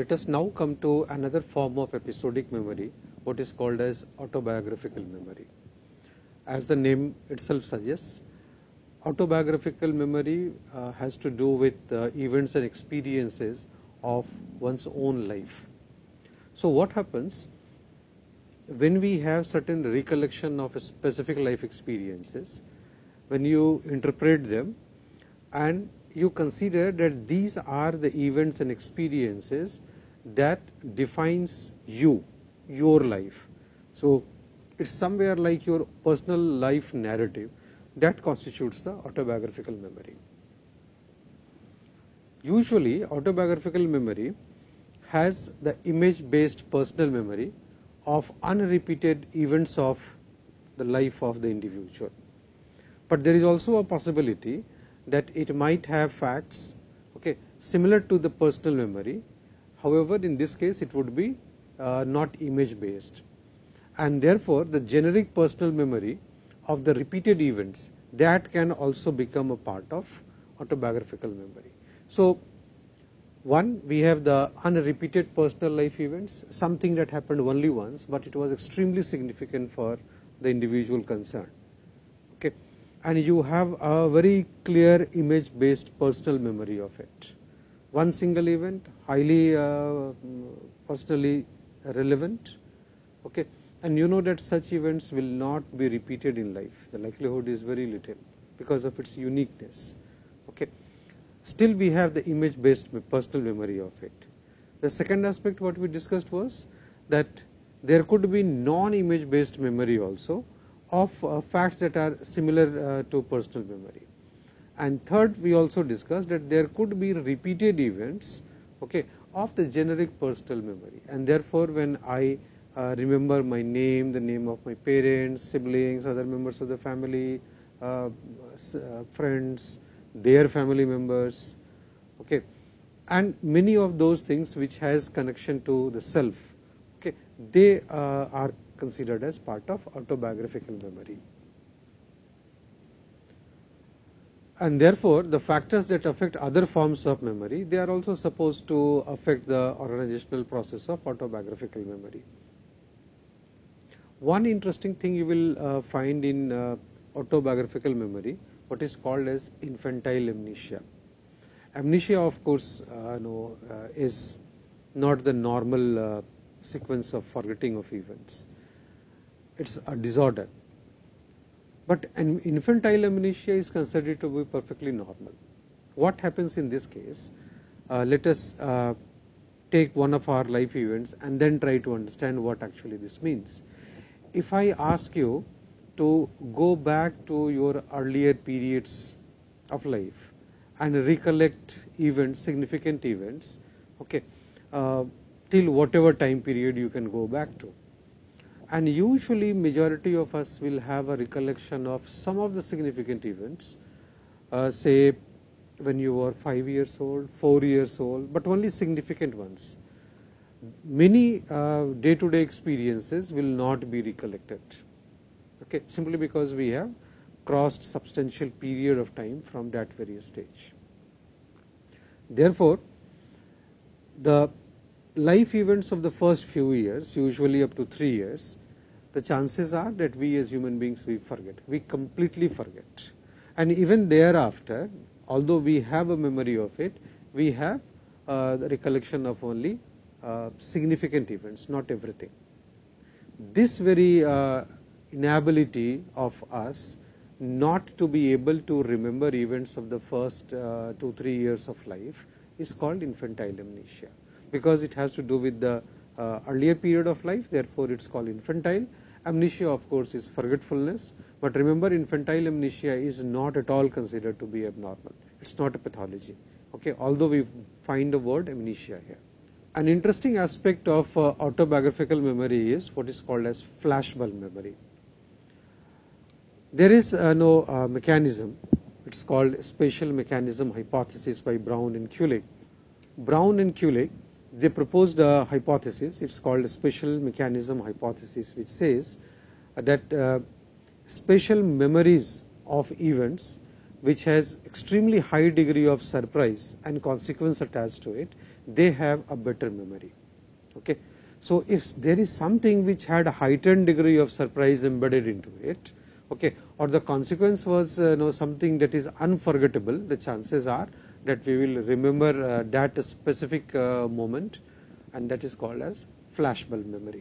Let us now come to another form of episodic memory, what is called as autobiographical memory. As the name itself suggests, autobiographical memory has to do with events and experiences of one's own life. So what happens when we have certain recollection of a specific life experiences, when you interpret them and you consider that these are the events and experiences that defines you, your life. So it's somewhere like your personal life narrative that constitutes the autobiographical memory. Usually autobiographical memory has the image based personal memory of unrepeated events of the life of the individual. But there is also a possibility that it might have facts similar to the personal memory. However, in this case it would be not image based, and therefore the generic personal memory of the repeated events that can also become a part of autobiographical memory. So one, we have the unrepeated personal life events, something that happened only once but it was extremely significant for the individual concerned. And you have a very clear image based personal memory of it. One single event, highly personally relevant, and you know that such events will not be repeated in life. The likelihood is very little because of its uniqueness. Still we have the image based personal memory of it. The second aspect what we discussed was that there could be non-image based memory also of facts that are similar to personal memory. And third, we also discussed that there could be repeated events of the generic personal memory, and therefore when I remember my name, the name of my parents, siblings, other members of the family, friends, their family members, and many of those things which has connection to the self, they are considered as part of autobiographical memory. And therefore the factors that affect other forms of memory, they are also supposed to affect the organizational process of autobiographical memory. One interesting thing you will find in autobiographical memory, what is called as infantile amnesia. Amnesia of course is not the normal sequence of forgetting of events. It's a disorder, but an infantile amnesia is considered to be perfectly normal. What happens in this case? Let us take one of our life events and then try to understand what actually this means. If I ask you to go back to your earlier periods of life and recollect events, significant events, till whatever time period you can go back to. And usually majority of us will have a recollection of some of the significant events, say when you were 5 years old, 4 years old, but only significant ones. Many day-to-day experiences will not be recollected, simply because we have crossed substantial period of time from that very stage. Therefore, the life events of the first few years, usually up to 3 years, the chances are that we as human beings, we forget, we completely forget. And even thereafter, although we have a memory of it, we have the recollection of only significant events, not everything. This very inability of us not to be able to remember events of the first 2-3 years of life is called infantile amnesia, because it has to do with the earlier period of life. Therefore it's called infantile. Amnesia of course is forgetfulness, but remember, infantile amnesia is not at all considered to be abnormal. It's not a pathology, although we find the word amnesia here. An interesting aspect of autobiographical memory is what is called as flashbulb memory. There is no mechanism. It's called spatial mechanism hypothesis by Brown and Kulig. Brown and Kulig, they proposed a hypothesis. It's called a spatial mechanism hypothesis, which says that spatial memories of events which has extremely high degree of surprise and consequence attached to it, they have a better memory. Okay. So if there is something which had a heightened degree of surprise embedded into it, okay, or the consequence was something that is unforgettable, the chances are that we will remember that specific moment, and that is called as flashbulb memory.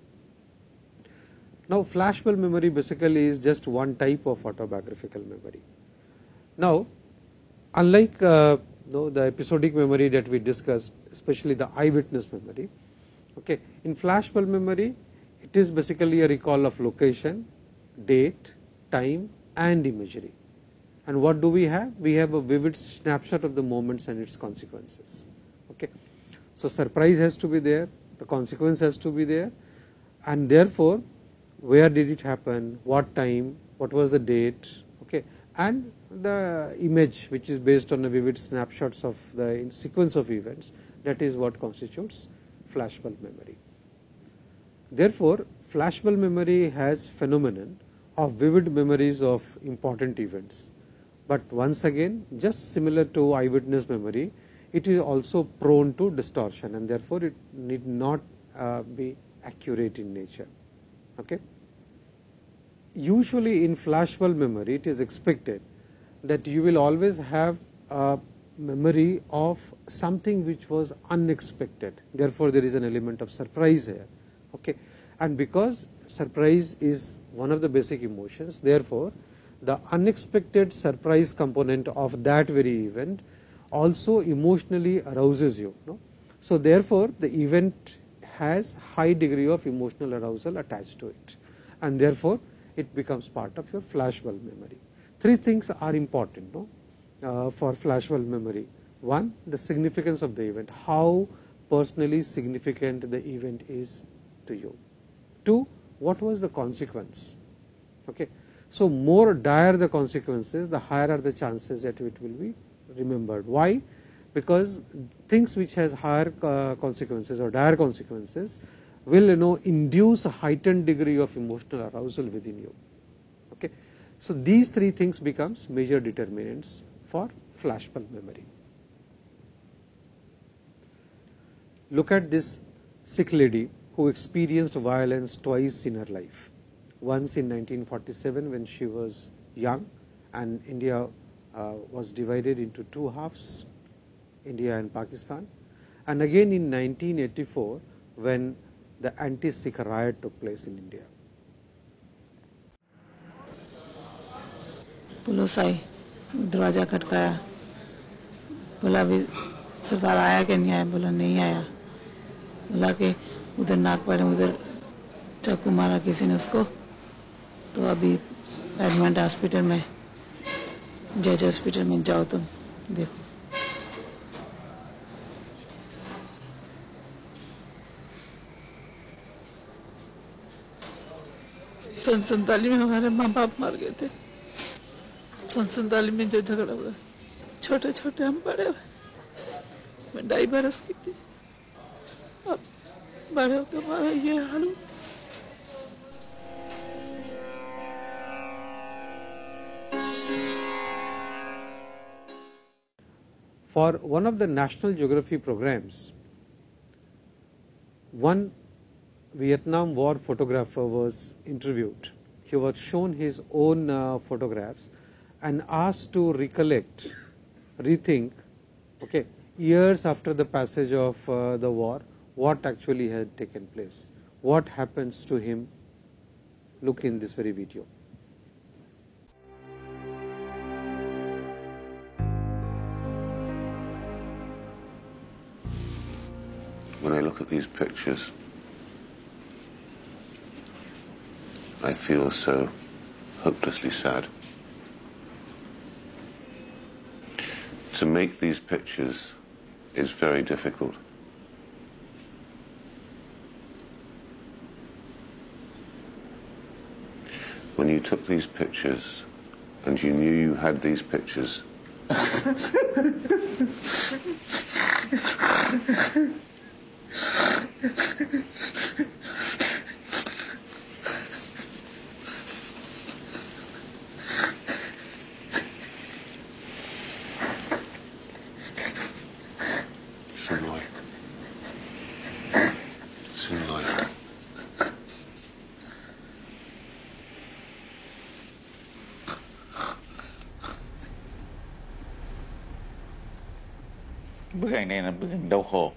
Now flashbulb memory basically is just one type of autobiographical memory. Now unlike the episodic memory that we discussed, especially the eyewitness memory, okay, in flashbulb memory it is basically a recall of location, date, time and imagery. And what do we have? We have a vivid snapshot of the moments and its consequences. Okay. So surprise has to be there, the consequence has to be there, and therefore where did it happen, what time, what was the date, okay, and the image which is based on the vivid snapshots of the sequence of events, that is what constitutes flashbulb memory. Therefore flashbulb memory has phenomenon of vivid memories of important events, but once again just similar to eyewitness memory, it is also prone to distortion, and therefore it need not be accurate in nature. Okay. Usually in flashbulb memory it is expected that you will always have a memory of something which was unexpected, therefore there is an element of surprise here. Okay. And because surprise is one of the basic emotions, therefore the unexpected surprise component of that very event also emotionally arouses you. No? So therefore the event has high degree of emotional arousal attached to it, and therefore it becomes part of your flashbulb memory. Three things are important for flashbulb memory. One, the significance of the event, how personally significant the event is to you. Two, what was the consequence. Okay. So more dire the consequences, the higher are the chances that it will be remembered. Why? Because things which has higher consequences or dire consequences will induce a heightened degree of emotional arousal within you. Okay. So these three things becomes major determinants for flashbulb memory. Look at this Sikh lady who experienced violence twice in her life. Once in 1947 when she was young and India was divided into two halves, India and Pakistan, and again in 1984 when the anti-Sikh riot took place in India. Police आई, दरवाज़ा खटकाया, बोला भी सरदार आया कि नहीं आया, बोला नहीं आया, बोला कि उधर नागपाड़े में उधर चाकू मारा किसी ने उसको, तो अभी एडमिट हॉस्पिटल में, जज हॉस्पिटल में जाओ तुम देखो. सन 47 में हमारे माँ बाप मर गए थे. सन 47 में जो झगड़ा हुआ, छोटे छोटे हम बड़े हुए, मैं 2.5 बरस की थी, अब बड़े हो तो हमारा ये हाल हुआ. For one of the National Geography programs, one Vietnam War photographer was interviewed. He was shown his own photographs and asked to recollect, rethink, okay, years after the passage of the war, what actually had taken place, what happens to him. Look in this very video. When I look at these pictures, I feel so hopelessly sad. To make these pictures is very difficult. When you took these pictures and you knew you had these pictures, Sunlight. Too late. Bức ảnh này là bức ảnh đau khổ,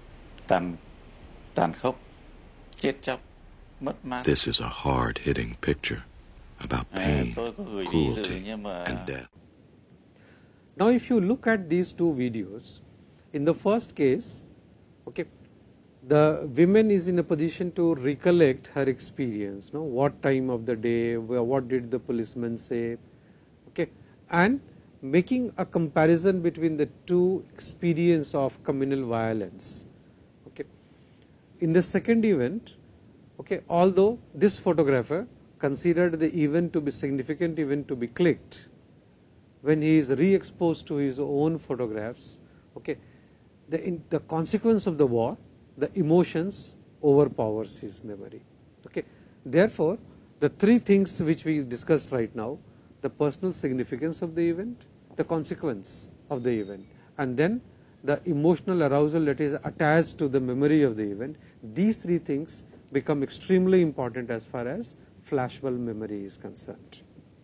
tàn khốc, chết chóc, mất mát. This is a hard-hitting picture about pain, Tôi có gửi ví dụ cruelty, nhưng mà and death. Now, if you look at these two videos, in the first case, okay, the woman is in a position to recollect her experience, no, what time of the day, what did the policeman say, okay, and making a comparison between the two experience of communal violence. Okay. In the second event, okay, although this photographer considered the event to be significant event to be clicked, when he is re-exposed to his own photographs, okay, the consequence of the war, the emotions overpowers his memory. Okay. Therefore, the three things which we discussed right now, the personal significance of the event, the consequence of the event, and then the emotional arousal that is attached to the memory of the event, these three things become extremely important as far as flashbulb memory is concerned.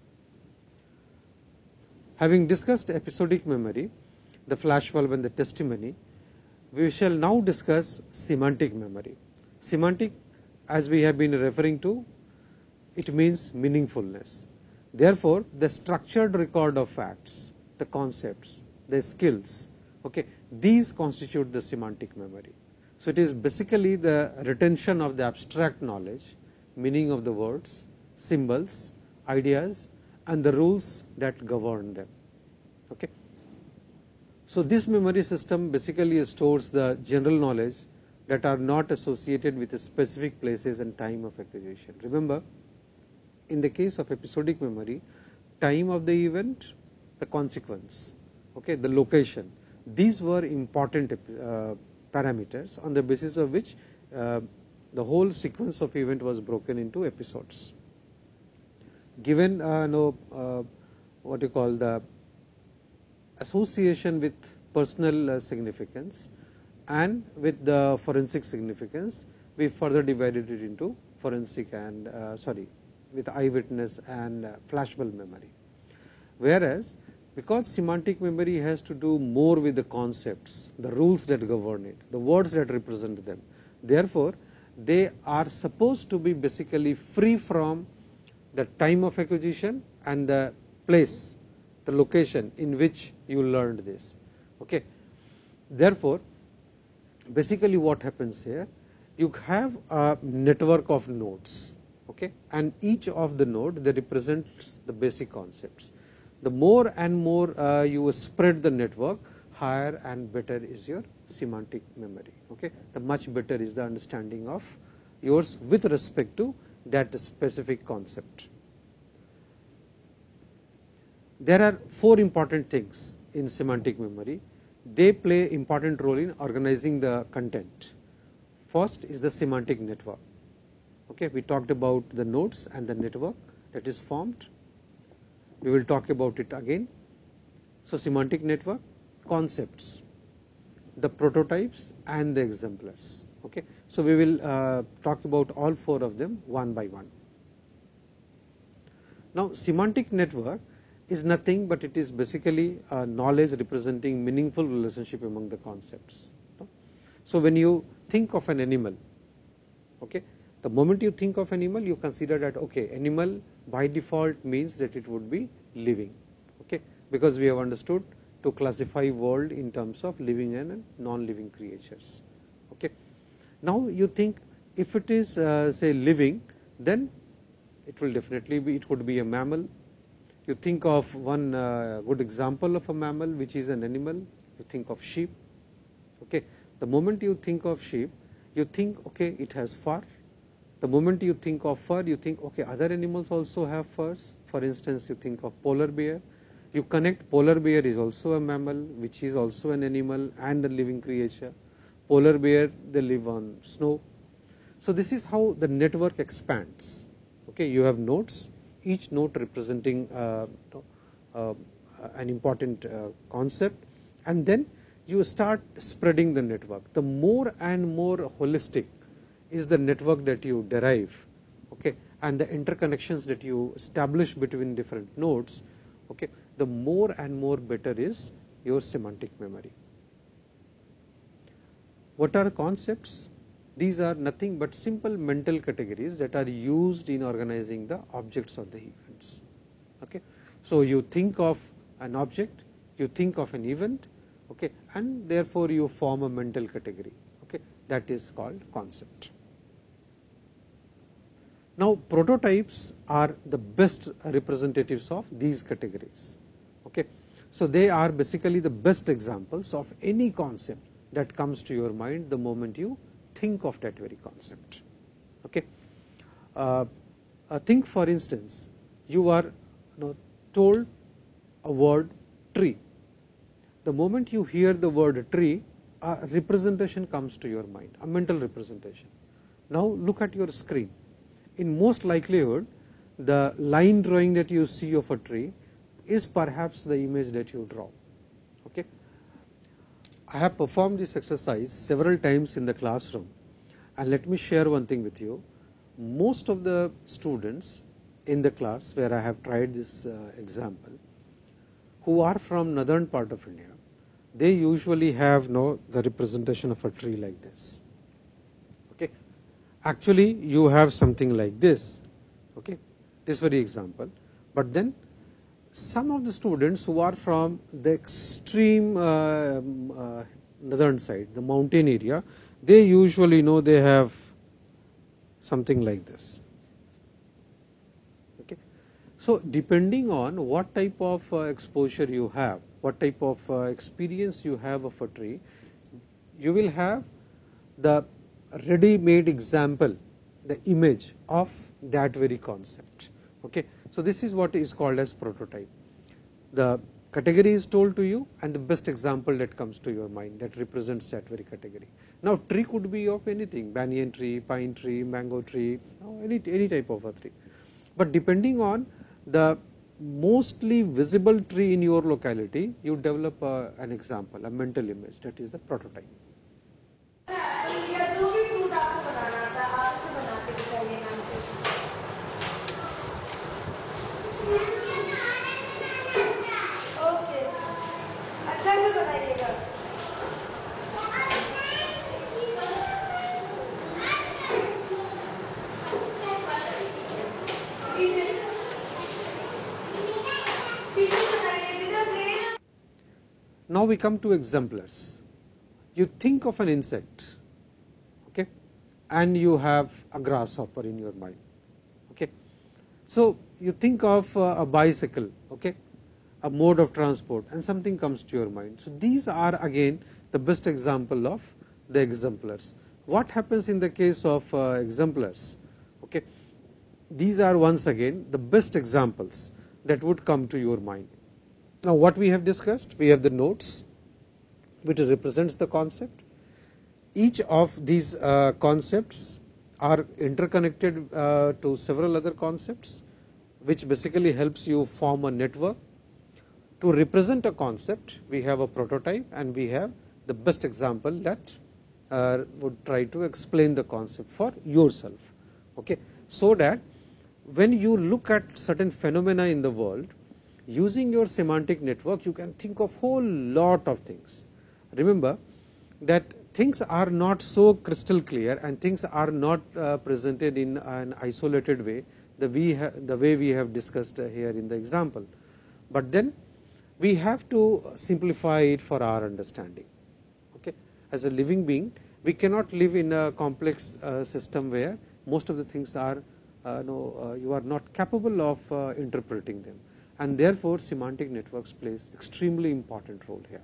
Having discussed episodic memory, the flashbulb and the testimony, we shall now discuss semantic memory. Semantic, as we have been referring to, it means meaningfulness. Therefore, the structured record of facts, the concepts, the skills, okay, these constitute the semantic memory. So, it is basically the retention of the abstract knowledge, meaning of the words, symbols, ideas, and the rules that govern them. Okay. So, this memory system basically stores the general knowledge that are not associated with the specific places and time of acquisition. Remember, in the case of episodic memory, time of the event, the consequence, okay, the location, these were important parameters on the basis of which the whole sequence of event was broken into episodes. Given what you call the association with personal significance and with the forensic significance, we further divided it into forensic and with eyewitness and flashbulb memory. Whereas, because semantic memory has to do more with the concepts, the rules that govern it, the words that represent them, therefore, they are supposed to be basically free from the time of acquisition and the place, the location in which you learned this. Okay. Therefore, basically what happens here, you have a network of nodes, okay, and each of the node they represents the basic concepts. The more and more you spread the network, higher and better is your semantic memory. Okay. The much better is the understanding of yours with respect to that specific concept. There are four important things in semantic memory. They play important role in organizing the content. First is the semantic network. Okay, we talked about the nodes and the network that is formed. We will talk about it again. So, semantic network, concepts, the prototypes and the exemplars. Okay. So, we will talk about all four of them one by one. Now, semantic network is nothing but it is basically knowledge representing meaningful relationship among the concepts. So, when you think of an animal, okay, the moment you think of animal, you consider that okay, animal by default means that it would be living, okay, because we have understood to classify world in terms of living and non-living creatures. Okay. Now, you think if it is say living, then it will definitely be, it could be a mammal. You think of one good example of a mammal which is an animal, you think of sheep. Okay. The moment you think of sheep, you think okay, it has fur. The moment you think of fur, you think okay, other animals also have furs. For instance, you think of polar bear, you connect polar bear is also a mammal which is also an animal and a living creature. Polar bear, they live on snow. So, this is how the network expands. Okay. You have nodes, each node representing an important concept, and then you start spreading the network. The more and more holistic is the network that you derive, okay, and the interconnections that you establish between different nodes, okay, the more and more better is your semantic memory. What are concepts? These are nothing but simple mental categories that are used in organizing the objects or the events. Okay. So, you think of an object, you think of an event, okay, and therefore, you form a mental category, okay, that is called concept. Now, prototypes are the best representatives of these categories. Okay. So, they are basically the best examples of any concept that comes to your mind the moment you think of that very concept. Okay. Think for instance, you are told a word tree. The moment you hear the word tree, a representation comes to your mind, a mental representation. Now, look at your screen. In most likelihood, the line drawing that you see of a tree is perhaps the image that you draw. Okay. I have performed this exercise several times in the classroom, and let me share one thing with you. Most of the students in the class where I have tried this example, who are from northern part of India, they usually have the representation of a tree like this. Okay. Actually, you have something like this, okay, this very example, but then some of the students who are from the extreme northern side, the mountain area, they usually they have something like this. Okay. So, depending on what type of exposure you have, what type of experience you have of a tree, you will have the ready-made example, the image of that very concept. Okay. So, this is what is called as prototype. The category is told to you and the best example that comes to your mind that represents that very category. Now, tree could be of anything, banyan tree, pine tree, mango tree, any type of a tree. But depending on the mostly visible tree in your locality, you develop an example, a mental image, that is the prototype. Now, we come to exemplars. You think of an insect, okay, and you have a grasshopper in your mind. Okay. So, you think of a bicycle, okay, a mode of transport, and something comes to your mind. So, these are again the best example of the exemplars. What happens in the case of exemplars? Okay, these are once again the best examples that would come to your mind. Now, what we have discussed, we have the nodes which represents the concept. Each of these concepts are interconnected to several other concepts, which basically helps you form a network. To represent a concept, we have a prototype and we have the best example that would try to explain the concept for yourself. Okay. So that when you look at certain phenomena in the world, using your semantic network, you can think of whole lot of things. Remember that things are not so crystal clear and things are not presented in an isolated way, the way we have discussed here in the example. But then we have to simplify it for our understanding. Okay. As a living being, we cannot live in a complex system where most of the things are you are not capable of interpreting them, and therefore semantic networks plays extremely important role here.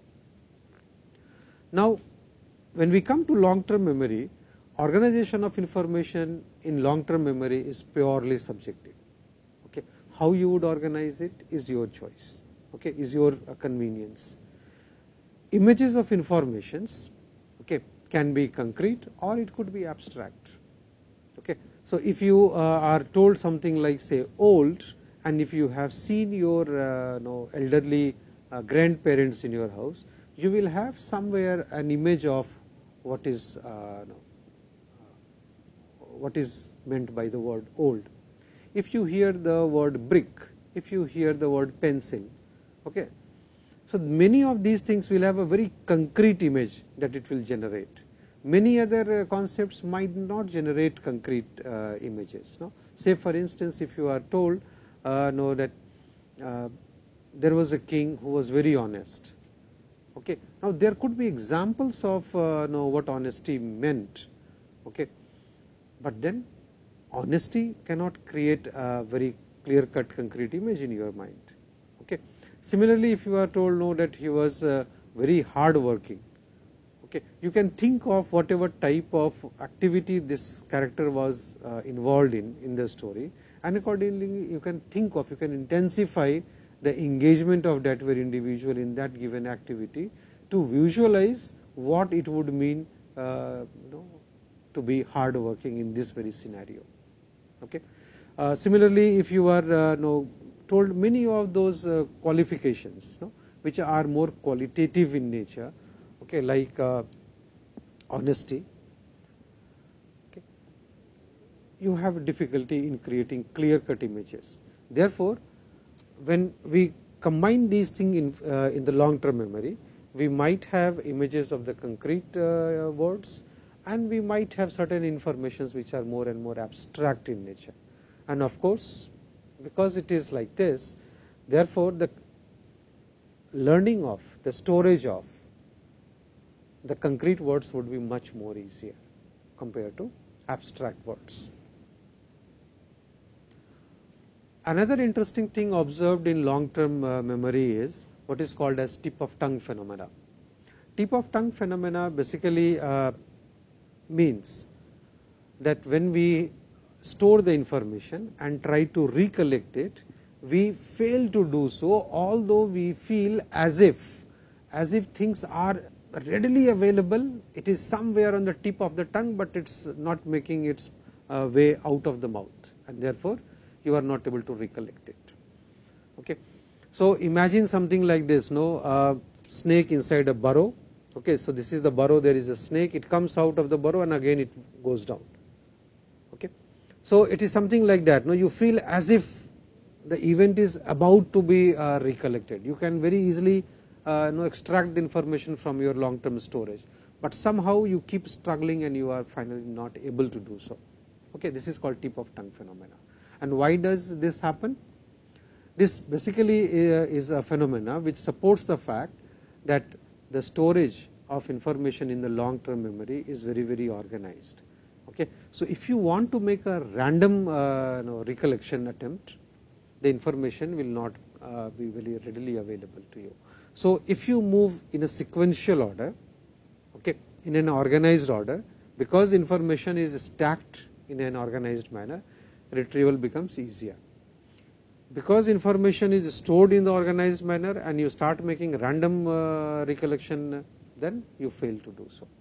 Now, when we come to long term memory, organization of information in long term memory is purely subjective. Okay. How you would organize it is your choice, okay, is your convenience. Images of informations, okay, can be concrete or it could be abstract. Okay. So, if you are told something like say old, and if you have seen your elderly grandparents in your house, you will have somewhere an image of what is what is meant by the word old. If you hear the word brick, if you hear the word pencil, okay. So many of these things will have a very concrete image that it will generate. Many other concepts might not generate concrete images. No? Say for instance, if you are told know that there was a king who was very honest. Okay. Now there could be examples of know what honesty meant. Okay. But then honesty cannot create a very clear cut concrete image in your mind. Okay. Similarly, if you are told no that he was very hard working, okay, you can think of whatever type of activity this character was involved in the story, and accordingly you can think of, you can intensify the engagement of that very individual in that given activity to visualize what it would mean to be hard working in this very scenario. Okay. Similarly, if you are told many of those qualifications which are more qualitative in nature, okay, like honesty, okay, you have difficulty in creating clear cut images. Therefore, when we combine these things in the long term memory, we might have images of the concrete words, and we might have certain informations which are more and more abstract in nature. And of course, because it is like this, therefore the learning of, the storage of the concrete words would be much more easier compared to abstract words. Another interesting thing observed in long term memory is what is called as tip of tongue phenomena. Tip of tongue phenomena basically means that when we store the information and try to recollect it, we fail to do so, although we feel as if things are readily available, it is somewhere on the tip of the tongue, but it is not making its way out of the mouth, and therefore you are not able to recollect it. Okay. So imagine something like this, snake inside a burrow. Okay, so this is the burrow, there is a snake, it comes out of the burrow and again it goes down. Okay. So it is something like that. You feel as if the event is about to be recollected. You can very easily extract the information from your long term storage, but somehow you keep struggling and you are finally not able to do so. Okay, this is called tip of tongue phenomena. And why does this happen? This basically is a phenomena which supports the fact that the storage of information in the long term memory is very, very organized. Okay. So if you want to make a random recollection attempt, the information will not be very readily available to you. So if you move in a sequential order, okay, in an organized order, because information is stacked in an organized manner, retrieval becomes easier. Because information is stored in the organized manner and you start making random recollection, then you fail to do so.